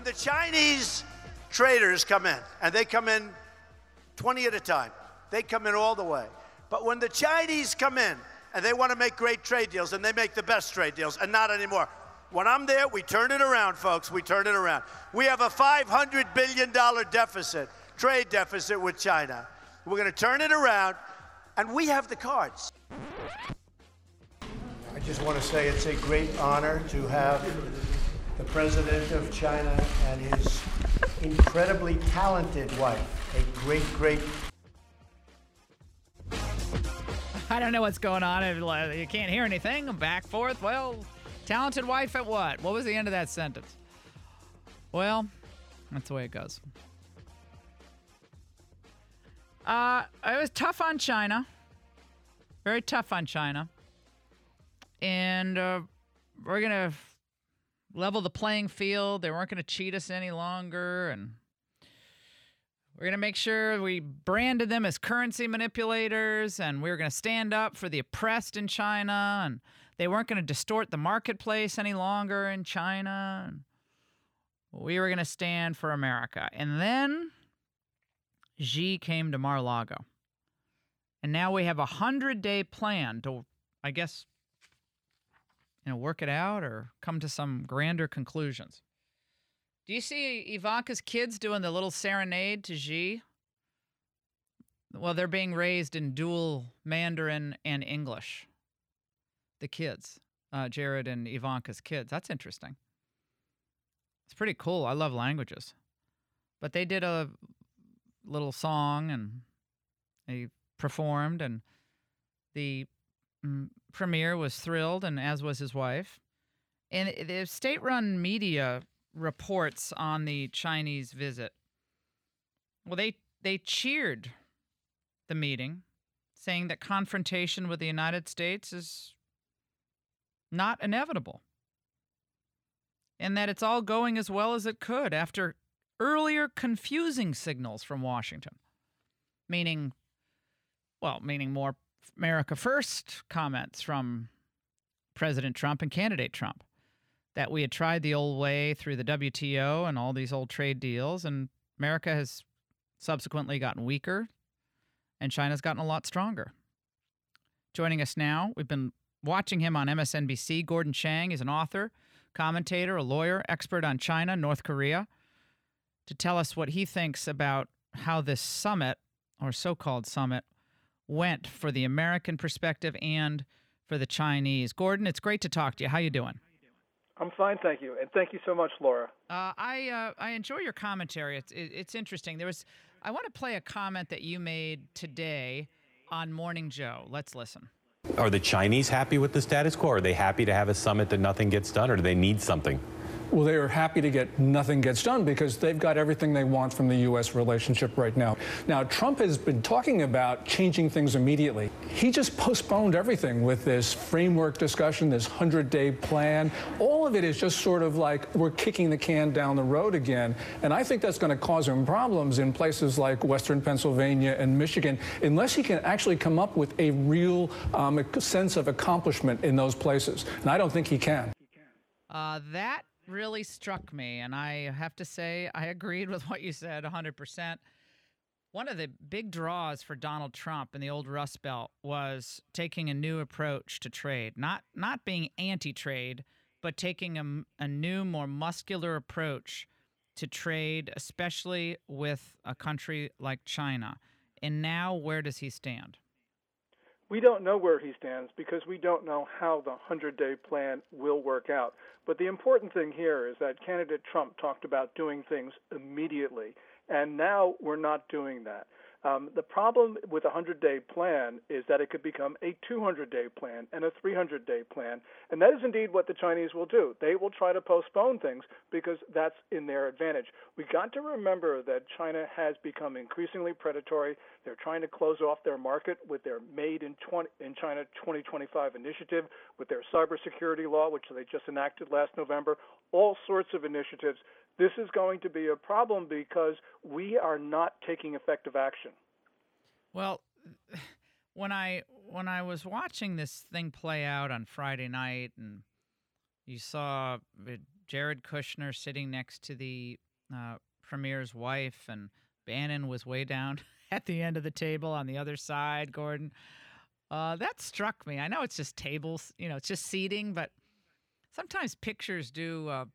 the Chinese traders come in, and they come in 20 at a time, they come in all the way. But when the Chinese come in and they want to make great trade deals, and they make the best trade deals, and not anymore. When I'm there, we turn it around, folks. We turn it around. We have a $500 billion deficit, trade deficit with China. We're going to turn it around, and we have the cards. I just want to say it's a great honor to have the president of China and his incredibly talented wife, a great. I don't know what's going on. You can't hear anything. Back, forth. Well, talented wife at what? What was the end of that sentence? Well, that's the way it goes. It was tough on China. Very tough on China. And we're going to level the playing field. They weren't going to cheat us any longer. And we're going to make sure we branded them as currency manipulators. And we were going to stand up for the oppressed in China. And they weren't going to distort the marketplace any longer in China. And we were going to stand for America. And then Xi came to Mar-a-Lago. And now we have a 100-day plan to, I guess, work it out or come to some grander conclusions. Do you see Ivanka's kids doing the little serenade to Xi? Well, they're being raised in dual Mandarin and English. The kids, Jared and Ivanka's kids. That's interesting. It's pretty cool. I love languages. But they did a little song and they performed, and the premier was thrilled, and as was his wife. And the state-run media reports on the Chinese visit. Well, they cheered the meeting, saying that confrontation with the United States is not inevitable, and that it's all going as well as it could after earlier confusing signals from Washington, meaning more America First comments from President Trump and candidate Trump, that we had tried the old way through the WTO and all these old trade deals, and America has subsequently gotten weaker, and China's gotten a lot stronger. Joining us now, we've been watching him on MSNBC. Gordon Chang is an author, commentator, a lawyer, expert on China, North Korea, to tell us what he thinks about how this summit, or so-called summit, went for the American perspective and for the Chinese. Gordon, it's great to talk to you. How you doing? I'm fine, thank you, and thank you so much, Laura. I enjoy your commentary. It's interesting. I want to play a comment that you made today on Morning Joe. Let's listen. Are the Chinese happy with the status quo? Are they happy to have a summit that nothing gets done, or do they need something? Well, they are happy to get nothing gets done because they've got everything they want from the U.S. relationship right now. Now, Trump has been talking about changing things immediately. He just postponed everything with this framework discussion, this 100-day plan. All of it is just sort of like we're kicking the can down the road again. And I think that's going to cause him problems in places like Western Pennsylvania and Michigan, unless he can actually come up with a real sense of accomplishment in those places. And I don't think he can. That really struck me, and I have to say I agreed with what you said 100%. One of the big draws for Donald Trump in the old Rust Belt was taking a new approach to trade, not being anti-trade, but taking a new, more muscular approach to trade, especially with a country like China. And now, where does he stand? We don't know where he stands because we don't know how the 100-day plan will work out. But the important thing here is that candidate Trump talked about doing things immediately, and now we're not doing that. The problem with a 100-day plan is that it could become a 200-day plan and a 300-day plan, and that is indeed what the Chinese will do. They will try to postpone things because that's in their advantage. We've got to remember that China has become increasingly predatory. They're trying to close off their market with their Made in China 2025 initiative, with their cybersecurity law, which they just enacted last November, all sorts of initiatives. This is going to be a problem because we are not taking effective action. Well, when I was watching this thing play out on Friday night, and you saw Jared Kushner sitting next to the premier's wife, and Bannon was way down at the end of the table on the other side, Gordon. That struck me. I know it's just tables, it's just seating, but sometimes pictures do,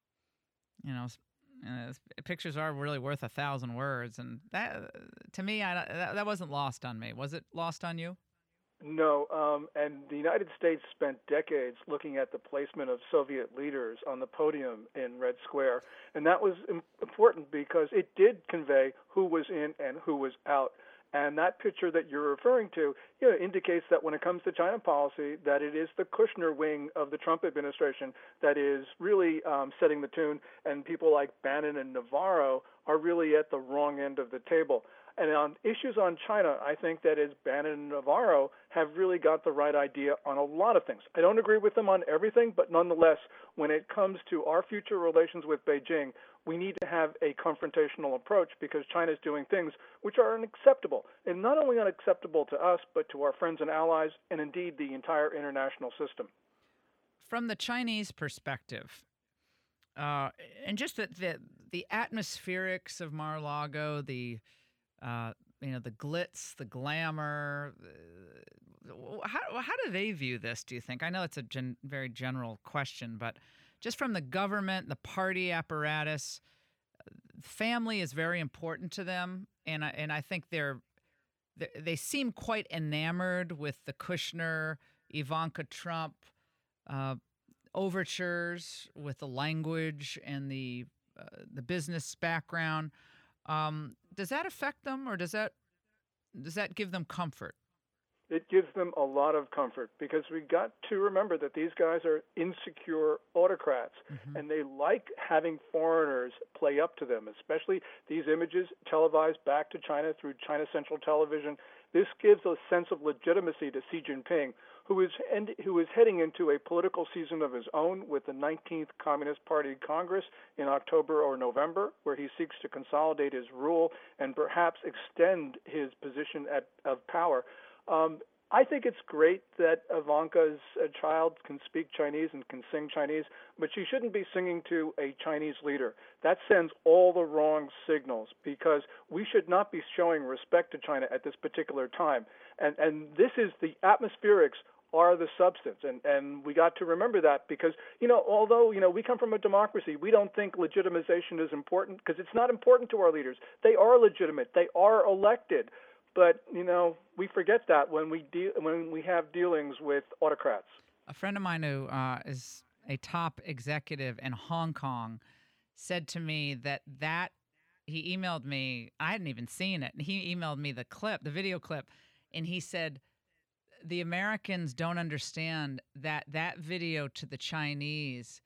pictures are really worth 1,000 words. And that, to me, that wasn't lost on me. Was it lost on you? No, and the United States spent decades looking at the placement of Soviet leaders on the podium in Red Square, and that was important because it did convey who was in and who was out. And that picture that you're referring to, indicates that when it comes to China policy, that it is the Kushner wing of the Trump administration that is really setting the tune, and people like Bannon and Navarro are really at the wrong end of the table. And on issues on China, I think that is Bannon and Navarro have really got the right idea on a lot of things. I don't agree with them on everything, but nonetheless, when it comes to our future relations with Beijing, we need to have a confrontational approach because China is doing things which are unacceptable, and not only unacceptable to us, but to our friends and allies, and indeed the entire international system. From the Chinese perspective, and just the atmospherics of Mar-a-Lago, the glitz, the glamour. How do they view this, do you think? I know it's a very general question, but just from the government, the party apparatus, family is very important to them, and I think they seem quite enamored with the Kushner, Ivanka Trump overtures, with the language and the business background. Does that affect them, or does that give them comfort? It gives them a lot of comfort because we got to remember that these guys are insecure autocrats, and they like having foreigners play up to them, especially these images televised back to China through China Central Television. This gives a sense of legitimacy to Xi Jinping, who is heading into a political season of his own with the 19th Communist Party Congress in October or November, where he seeks to consolidate his rule and perhaps extend his position of power. I think it's great that Ivanka's child can speak Chinese and can sing Chinese, but she shouldn't be singing to a Chinese leader. That sends all the wrong signals because we should not be showing respect to China at this particular time. And this is the atmospherics are the substance. And we got to remember that because, although, we come from a democracy, we don't think legitimization is important because it's not important to our leaders. They are legitimate. They are elected. But, we forget that when we have dealings with autocrats. A friend of mine who is a top executive in Hong Kong said to me that he emailed me. I hadn't even seen it. And he emailed me the video clip, and he said, the Americans don't understand that video to the Chinese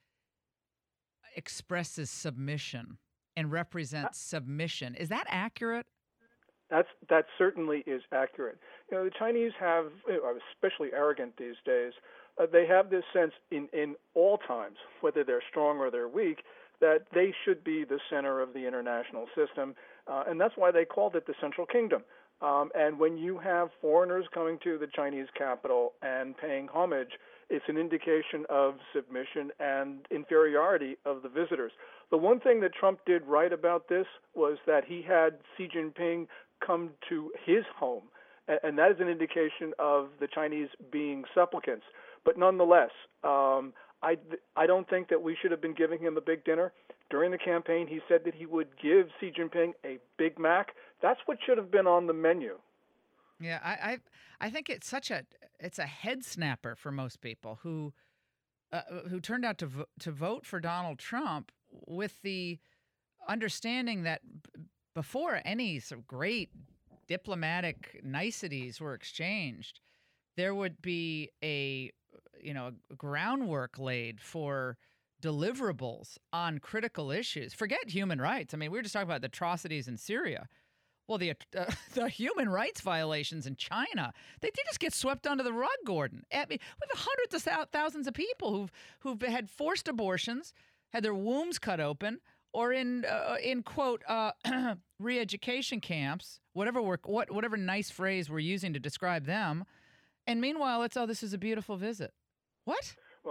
expresses submission and represents submission. Is that accurate? That certainly is accurate. The Chinese are especially arrogant these days. They have this sense in all times, whether they're strong or they're weak, that they should be the center of the international system, and that's why they called it the Central Kingdom. And when you have foreigners coming to the Chinese capital and paying homage, it's an indication of submission and inferiority of the visitors. The one thing that Trump did right about this was that he had Xi Jinping come to his home, and that is an indication of the Chinese being supplicants. But nonetheless, I don't think that we should have been giving him a big dinner. During the campaign, he said that he would give Xi Jinping a Big Mac. That's what should have been on the menu. Yeah, I think it's a head snapper for most people who turned out to vote for Donald Trump with the understanding that before any sort of great diplomatic niceties were exchanged, there would be a groundwork laid for deliverables on critical issues. Forget human rights. I mean, we were just talking about the atrocities in Syria. Well, the human rights violations in China, they just get swept under the rug, Gordon. I mean, we have hundreds of thousands of people who've had forced abortions, had their wombs cut open, or in quote re-education camps, whatever nice phrase we're using to describe them. And meanwhile, this is a beautiful visit. What?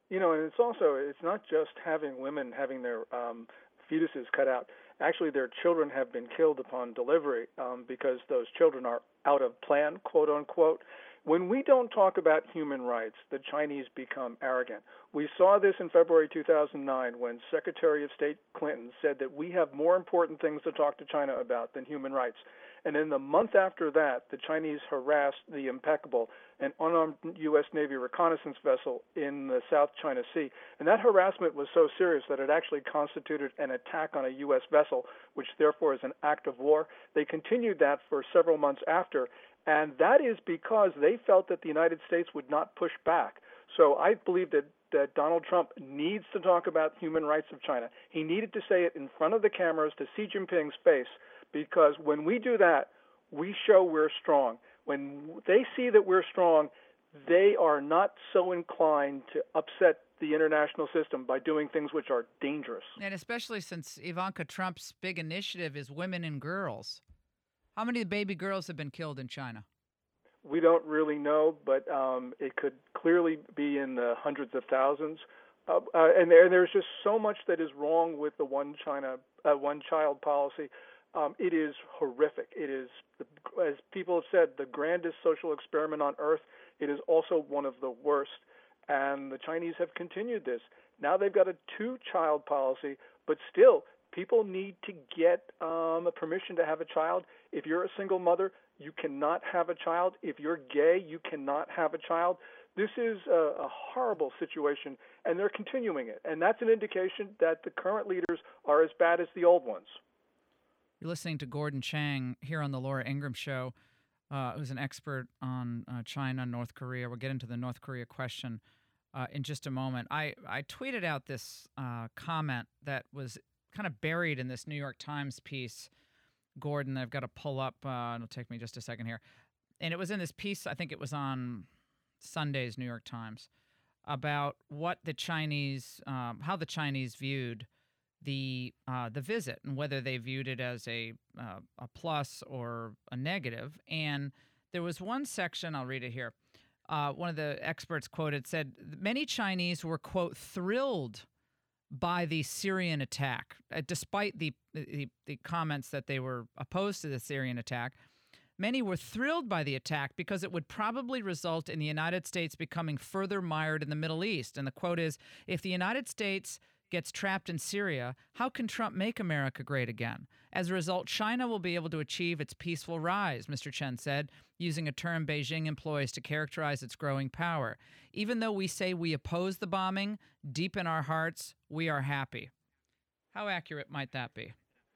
And it's not just having women having their fetuses cut out. Actually, their children have been killed upon delivery because those children are out of plan, quote unquote. When we don't talk about human rights, the Chinese become arrogant. We saw this in February 2009 when Secretary of State Clinton said that we have more important things to talk to China about than human rights. And in the month after that, the Chinese harassed the Impeccable, an unarmed U.S. Navy reconnaissance vessel in the South China Sea. And that harassment was so serious that it actually constituted an attack on a U.S. vessel, which therefore is an act of war. They continued that for several months after, and that is because they felt that the United States would not push back. So I believe that Donald Trump needs to talk about human rights of China. He needed to say it in front of the cameras to Xi Jinping's face, because when we do that, we show we're strong. When they see that we're strong, they are not so inclined to upset the international system by doing things which are dangerous. And especially since Ivanka Trump's big initiative is women and girls. How many baby girls have been killed in China? We don't really know, but it could clearly be in the hundreds of thousands. And there's just so much that is wrong with the one-child policy. It is horrific. It is, as people have said, the grandest social experiment on earth. It is also one of the worst. And the Chinese have continued this. Now they've got a two-child policy, but still, people need to get permission to have a child. If you're a single mother, you cannot have a child. If you're gay, you cannot have a child. This is a horrible situation, and they're continuing it. And that's an indication that the current leaders are as bad as the old ones. You're listening to Gordon Chang here on the Laura Ingraham Show, who's an expert on China, North Korea. We'll get into the North Korea question in just a moment. I tweeted out this comment that was kind of buried in this New York Times piece, Gordon, that I've got to pull up. It'll take me just a second here. And it was in this piece, I think it was on Sunday's New York Times, about what the Chinese, how the Chinese viewed the visit and whether they viewed it as a plus or a negative. And there was one section, I'll read it here. One of the experts quoted said, many Chinese were, quote, thrilled by the Syrian attack, despite the comments that they were opposed to the Syrian attack. Many were thrilled by the attack because it would probably result in the United States becoming further mired in the Middle East. And the quote is, if the United States gets trapped in Syria, how can Trump make America great again? As a result, China will be able to achieve its peaceful rise, Mr. Chen said, using a term Beijing employs to characterize its growing power. Even though we say we oppose the bombing, deep in our hearts, we are happy. How accurate might that be?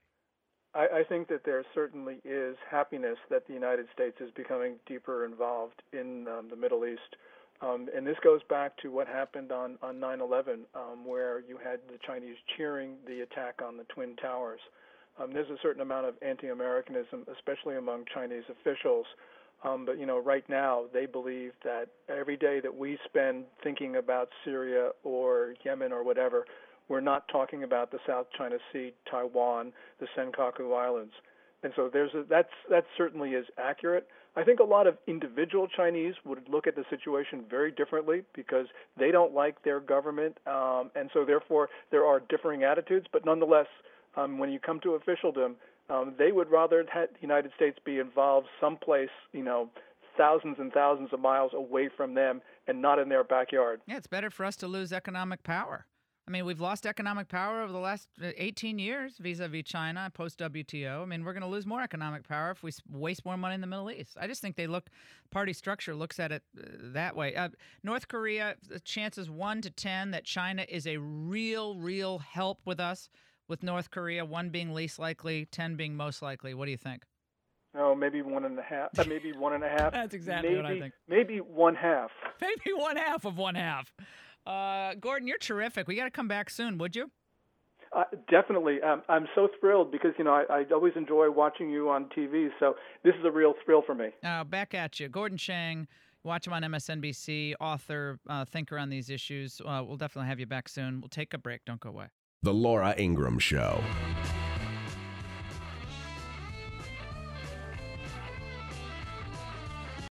I think that there certainly is happiness that the United States is becoming deeper involved in the Middle East. And this goes back to what happened on 9/11, where you had the Chinese cheering the attack on the Twin Towers. There's a certain amount of anti-Americanism, especially among Chinese officials. But, right now they believe that every day that we spend thinking about Syria or Yemen or whatever, we're not talking about the South China Sea, Taiwan, the Senkaku Islands. And so that certainly is accurate. I think a lot of individual Chinese would look at the situation very differently because they don't like their government, and so therefore there are differing attitudes. But nonetheless, when you come to officialdom, they would rather have the United States be involved someplace, thousands and thousands of miles away from them and not in their backyard. Yeah, it's better for us to lose economic power. I mean, we've lost economic power over the last 18 years vis-a-vis China, post-WTO. I mean, we're going to lose more economic power if we waste more money in the Middle East. I just think party structure looks at it that way. North Korea, the chances 1 to 10 that China is a real help with us, with North Korea, 1 being least likely, 10 being most likely. What do you think? Oh, maybe 1.5. Maybe 1.5. That's exactly what I think. Maybe 1/2. Maybe 1/2 of 1/2. Gordon, you're terrific. We got to come back soon, would you? Definitely. I'm so thrilled because, I always enjoy watching you on TV, so this is a real thrill for me. Back at you. Gordon Chang, watch him on MSNBC, author, thinker on these issues. We'll definitely have you back soon. We'll take a break. Don't go away. The Laura Ingraham Show.